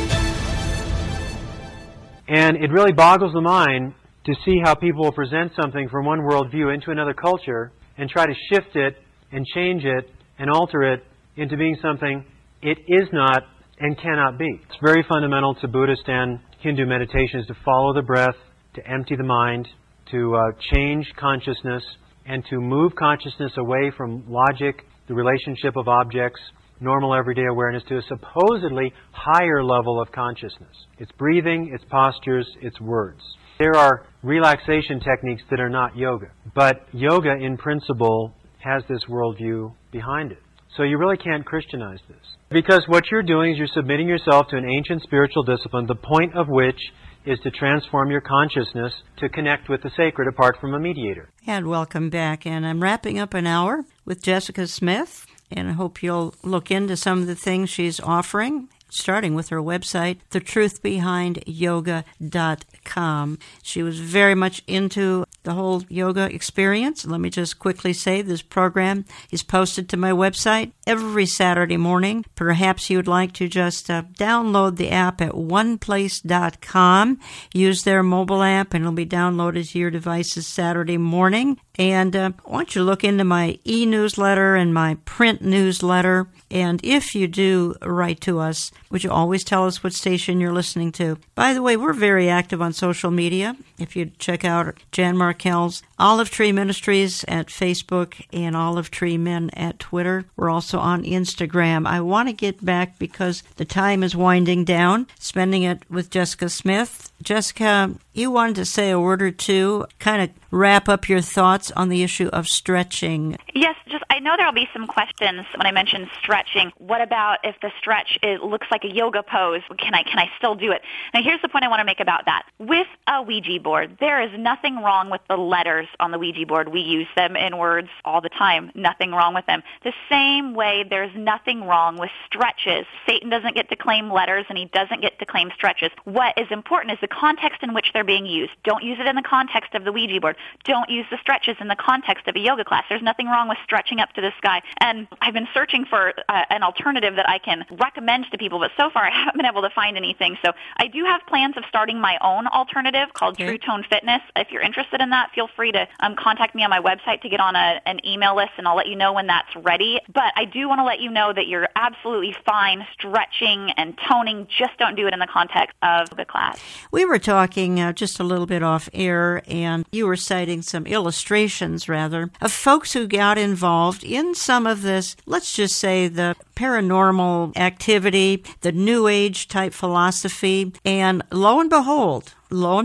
And it really boggles the mind to see how people will present something from one worldview into another culture and try to shift it and change it and alter it into being something it is not and cannot be. It's very fundamental to Buddhist and Hindu meditations to follow the breath, to empty the mind, to change consciousness, and to move consciousness away from logic, the relationship of objects, normal everyday awareness, to a supposedly higher level of consciousness. It's breathing, it's postures, it's words. There are relaxation techniques that are not yoga, but yoga in principle has this worldview behind it. So you really can't Christianize this. Because what you're doing is you're submitting yourself to an ancient spiritual discipline, the point of which is to transform your consciousness to connect with the sacred apart from a mediator. And welcome back. And I'm wrapping up an hour with Jessica Smith, and I hope you'll look into some of the things she's offering, starting with her website, thetruthbehindyoga.com. She was very much into the whole yoga experience. Let me just quickly say this program is posted to my website every Saturday morning. Perhaps you would like to just download the app at oneplace.com. Use their mobile app and it'll be downloaded to your devices Saturday morning. And I want you to look into my e-newsletter and my print newsletter. And if you do write to us, would you always tell us what station you're listening to? By the way, we're very active on social media. If you check out Jan Markell's Olive Tree Ministries at Facebook and Olive Tree Men at Twitter. We're also on Instagram. I want to get back because the time is winding down, spending it with Jessica Smith. Jessica, you wanted to say a word or two, kind of wrap up your thoughts on the issue of stretching. Yes, I know there will be some questions when I mention stretching. What about if the stretch looks like a yoga pose? Can I still do it? Now, here's the point I want to make about that. With a Ouija board, there is nothing wrong with the letters on the Ouija board. We use them in words all the time. Nothing wrong with them. The same way there's nothing wrong with stretches. Satan doesn't get to claim letters and he doesn't get to claim stretches. What is important is the context in which they're being used. Don't use it in the context of the Ouija board. Don't use the stretches in the context of a yoga class. There's nothing wrong with stretching up to the sky. And I've been searching for an alternative that I can recommend to people, but so far I haven't been able to find anything. So I do have plans of starting my own alternative called True Tone Fitness. If you're interested in that, feel free to contact me on my website to get on an email list, and I'll let you know when that's ready. But I do want to let you know that you're absolutely fine stretching and toning. Just don't do it in the context of the class. We were talking just a little bit off air, and you were citing some illustrations, rather, of folks who got involved in some of this, let's just say, the paranormal activity, the New Age type philosophy, and lo and behold,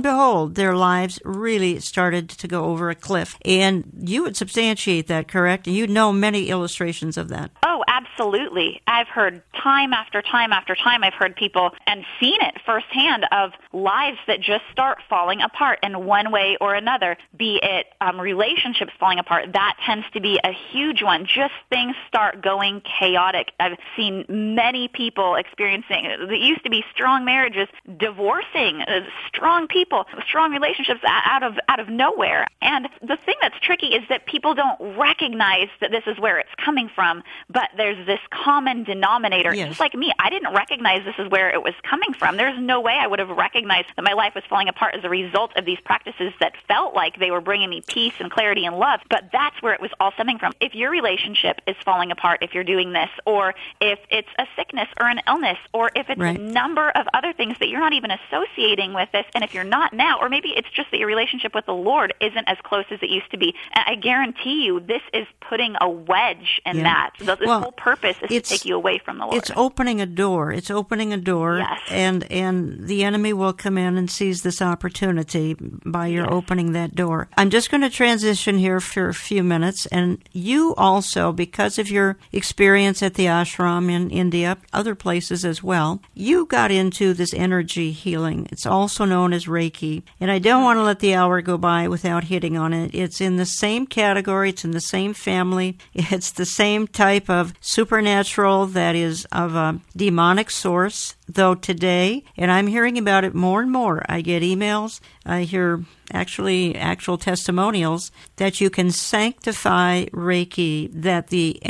their lives really started to go over a cliff. And you would substantiate that, correct? You know many illustrations of that. Oh, Absolutely. I've heard time after time after time, I've heard people and seen it firsthand of lives that just start falling apart in one way or another, be it relationships falling apart. That tends to be a huge one. Just things start going chaotic. I've seen many people experiencing, that used to be strong marriages, divorcing, strong people, strong relationships out of nowhere. And the thing that's tricky is that people don't recognize that this is where it's coming from, but there's this common denominator. Yes. Just like me, I didn't recognize this is where it was coming from. There's no way I would have recognized that my life was falling apart as a result of these practices that felt like they were bringing me peace and clarity and love, but that's where it was all stemming from. If your relationship is falling apart, if you're doing this, or if it's a sickness or an illness, or if it's right. a number of other things that you're not even associating with this, and if you're not now, or maybe it's just that your relationship with the Lord isn't as close as it used to be, I guarantee you this is putting a wedge in that. This whole purpose is to take you away from the Lord. It's opening a door. It's opening a door, yes. and the enemy will come in and seize this opportunity by your opening that door. I'm just going to transition here for a few minutes, and you also, because of your experience at the ashram in India, other places as well, you got into this energy healing. It's also known as Reiki, and I don't want to let the hour go by without hitting on it. It's in the same category. It's in the same family. It's the same type of supernatural that is of a demonic source, though today, and I'm hearing about it more and more, I get emails, I hear actual testimonials that you can sanctify Reiki, that the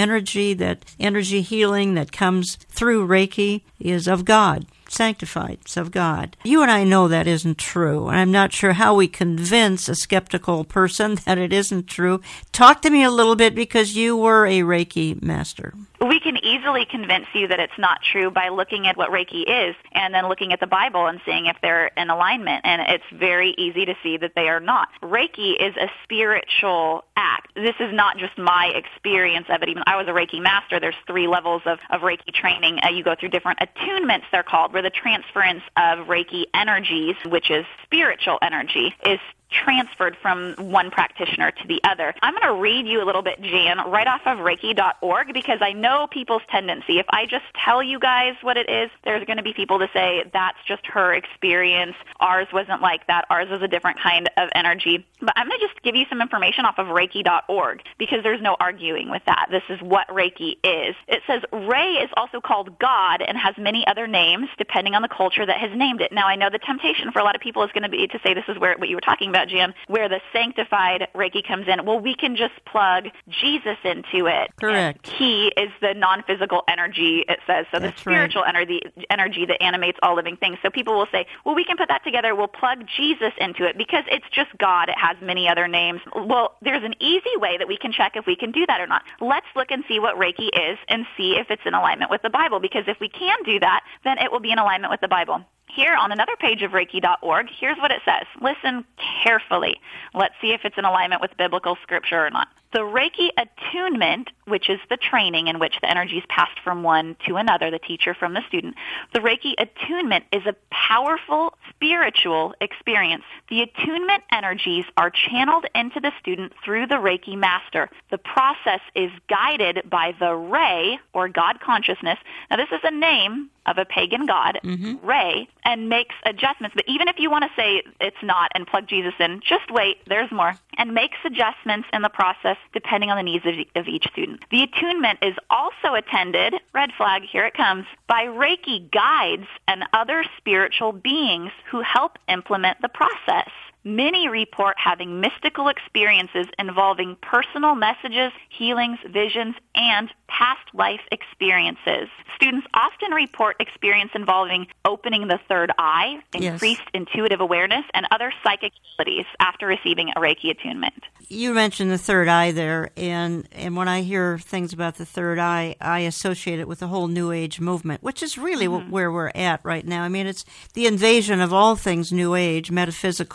energy healing that comes through Reiki is of God. Sanctified, it's of God. You and I know that isn't true, and I'm not sure how we convince a skeptical person that it isn't true. Talk to me a little bit, because you were a Reiki master. We can easily convince you that it's not true by looking at what Reiki is and then looking at the Bible and seeing if they're in alignment, and it's very easy to see that they are not. Reiki is a spiritual act. This is not just my experience of it. Even I was a Reiki master. There's 3 levels of Reiki training. You go through different attunements, they're called, where the transference of Reiki energies, which is spiritual energy, is transferred from one practitioner to the other. I'm going to read you a little bit, Jan, right off of Reiki.org, because I know people's tendency. If I just tell you guys what it is, there's going to be people to say, that's just her experience. Ours wasn't like that. Ours was a different kind of energy. But I'm going to just give you some information off of Reiki.org, because there's no arguing with that. This is what Reiki is. It says, Re is also called God and has many other names depending on the culture that has named it. Now, I know the temptation for a lot of people is going to be to say this is where what you were talking about, Jim, where the sanctified Reiki comes in. Well, we can just plug Jesus into it. Correct. And he is the non-physical energy, it says. So that's the spiritual energy that animates all living things. So people will say, well, we can put that together. We'll plug Jesus into it because it's just God. It has many other names. Well, there's an easy way that we can check if we can do that or not. Let's look and see what Reiki is and see if it's in alignment with the Bible, because if we can do that, then it will be in alignment with the Bible. Here on another page of Reiki.org, here's what it says. Listen carefully. Let's see if it's in alignment with biblical scripture or not. The Reiki attunement, which is the training in which the energy is passed from one to another, the teacher from the student, the Reiki attunement is a powerful spiritual experience. The attunement energies are channeled into the student through the Reiki master. The process is guided by the Re, or God consciousness. Now, this is a name of a pagan god, Re, and makes adjustments. But even if you want to say it's not and plug Jesus in, just wait, there's more, and makes adjustments in the process depending on the needs of each student. The attunement is also attended, red flag, here it comes, by Reiki guides and other spiritual beings who help implement the process. Many report having mystical experiences involving personal messages, healings, visions, and past life experiences. Students often report experience involving opening the third eye, increased intuitive awareness, and other psychic abilities after receiving a Reiki attunement. You mentioned the third eye there, and when I hear things about the third eye, I associate it with the whole New Age movement, which is really where we're at right now. I mean, it's the invasion of all things New Age, metaphysical,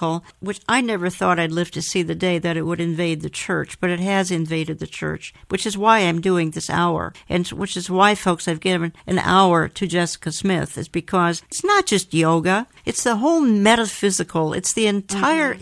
which I never thought I'd live to see the day that it would invade the church, but it has invaded the church, which is why I'm doing this hour, and which is why, folks, I've given an hour to Jessica Smith, is because it's not just yoga, it's the whole metaphysical, it's the entire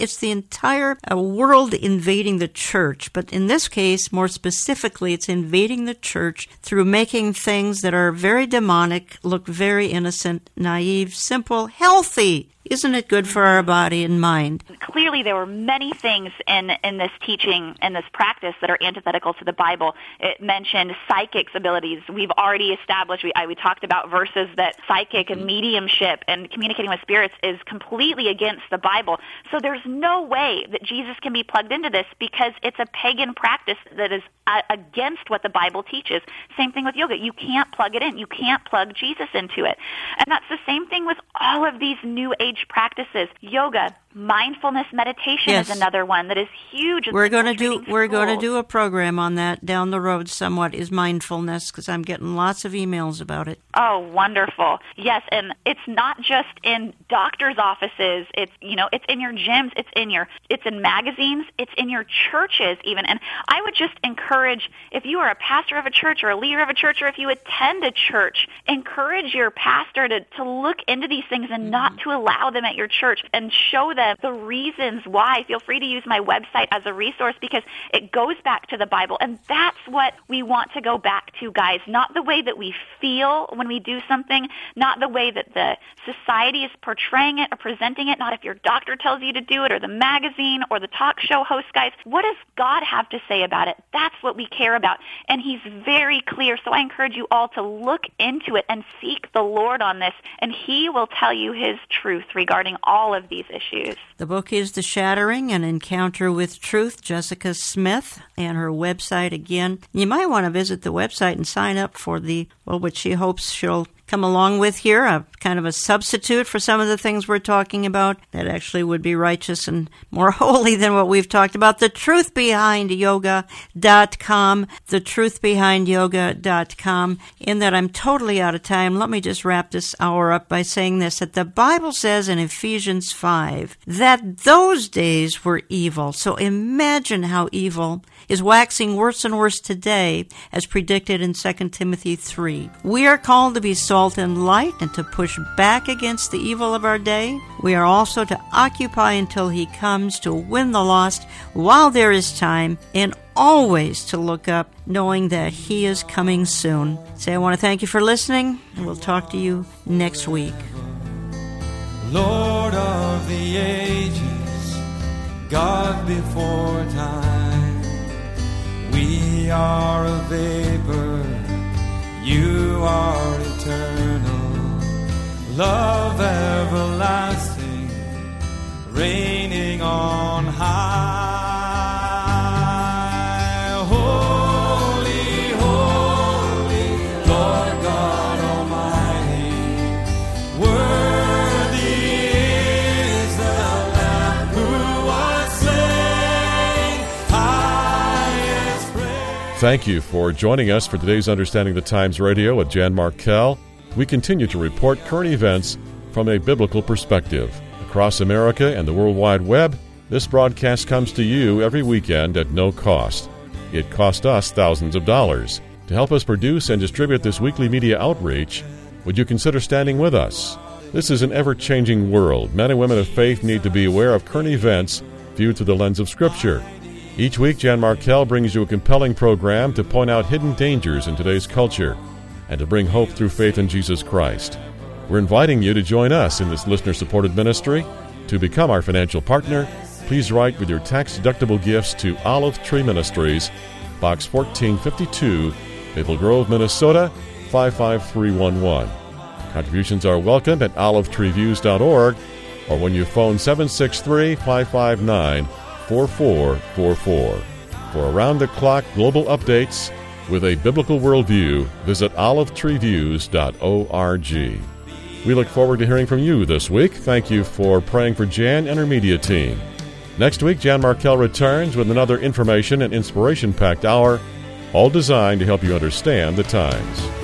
world invading the church, but in this case, more specifically, it's invading the church through making things that are very demonic look very innocent, naive, simple, healthy. Isn't it good for our body and mind? Clearly, there were many things in this teaching and this practice that are antithetical to the Bible. It mentioned psychics' abilities. We've already established, we talked about verses that psychic and mediumship and communicating with spirits is completely against the Bible. So there's no way that Jesus can be plugged into this because it's a pagan practice that is against what the Bible teaches. Same thing with yoga. You can't plug it in. You can't plug Jesus into it. And that's the same thing with all of these New Age practices. Yoga, mindfulness meditation is another one that is huge. We're going to do a program on that down the road somewhat, is mindfulness, because I'm getting lots of emails about it. Oh, wonderful. Yes, and it's not just in doctors' offices. It's in your gyms, it's in magazines, it's in your churches even. And I would just encourage, if you are a pastor of a church or a leader of a church, or if you attend a church, encourage your pastor to look into these things and not to allow them at your church, and show them the reasons why. Feel free to use my website as a resource because it goes back to the Bible, and that's what we want to go back to, guys. Not the way that we feel when we do something, not the way that the society is portraying it or presenting it, not if your doctor tells you to do it or the magazine or the talk show host, guys. What does God have to say about it? That's what we care about, and He's very clear. So I encourage you all to look into it and seek the Lord on this, and He will tell you His truth regarding all of these issues. The book is The Shattering, An Encounter with Truth, Jessica Smith, and her website again. You might want to visit the website and sign up for what she hopes she'll come along with here, a kind of a substitute for some of the things we're talking about that actually would be righteous and more holy than what we've talked about. TheTruthBehindYoga.com, TheTruthBehindYoga.com. In that I'm totally out of time, let me just wrap this hour up by saying this, that the Bible says in Ephesians 5 that those days were evil. So imagine how evil is waxing worse and worse today, as predicted in 2 Timothy 3. We are called to be salt and light and to push back against the evil of our day. We are also to occupy until He comes, to win the lost while there is time, and always to look up, knowing that He is coming soon. So I want to thank you for listening, and we'll talk to you next week. Lord of the ages, God before time, we are a vapor, You are eternal, love everlasting, reigning on high. Holy, holy, Lord God Almighty, worthy is the Lamb who was slain, highest praise. Thank you for joining us for today's Understanding the Times Radio with Jan Markell. We continue to report current events from a biblical perspective. Across America and the World Wide Web, this broadcast comes to you every weekend at no cost. It cost us thousands of dollars. To help us produce and distribute this weekly media outreach, would you consider standing with us? This is an ever-changing world. Men and women of faith need to be aware of current events viewed through the lens of Scripture. Each week, Jan Markell brings you a compelling program to point out hidden dangers in today's culture and to bring hope through faith in Jesus Christ. We're inviting you to join us in this listener-supported ministry. To become our financial partner, please write with your tax-deductible gifts to Olive Tree Ministries, Box 1452, Maple Grove, Minnesota, 55311. Contributions are welcome at olivetreeviews.org or when you phone 763-559-4444. For around-the-clock global updates with a biblical worldview, visit olivetreeviews.org. We look forward to hearing from you this week. Thank you for praying for Jan and her media team. Next week, Jan Markell returns with another information and inspiration-packed hour, all designed to help you understand the times.